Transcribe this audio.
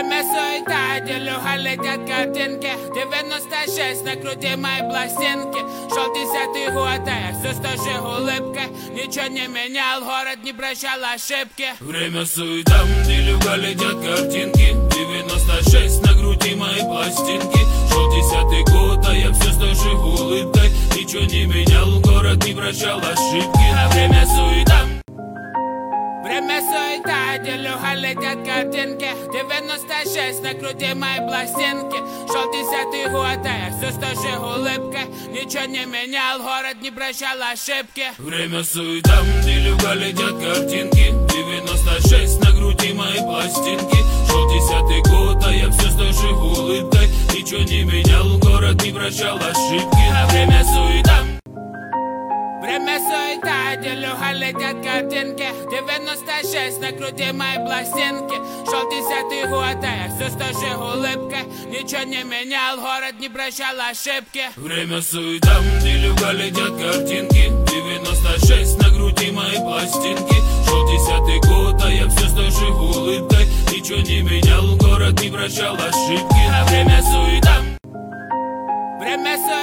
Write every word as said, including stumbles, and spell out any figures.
Время суета, делюга летят картинки. девяносто шесть на груди моей пластинки. Шел десятый год, а я все с той же улыбкой. Ничего не менял, город не прощал ошибки. Время суета, делюга летят картинки. девяносто шесть на груди моей пластинки. Шел десятый год, а я все с той же улыбкой. Ничего не менял, город не прощал ошибки. А время суета. Время суета, делюга летят картинки. девяносто шесть на груди моей пластинки. Шел десятый год, а я все с той же улыбкой. Ничего не менял, город не прощал ошибки. Время суета, делюга летят картинки. девяносто шесть на груди моей пластинки. Шел десятый год, а я все с той же улыбкой. Ничего не менял, город не прощал ошибки. А время суета. Время суета, делюга летят картинки. девяносто шесть на груди моей пластинки. Шел десятый год, а я все с той же улыбкой. Ничего не менял, город не прощал ошибки. Время суета, делюга летят картинки. девяносто шесть на груди моей пластинки. Шел десятый год, а я все с той же улыбкой. Ничего не менял, город не прощал ошибки. А время суета. Время суета.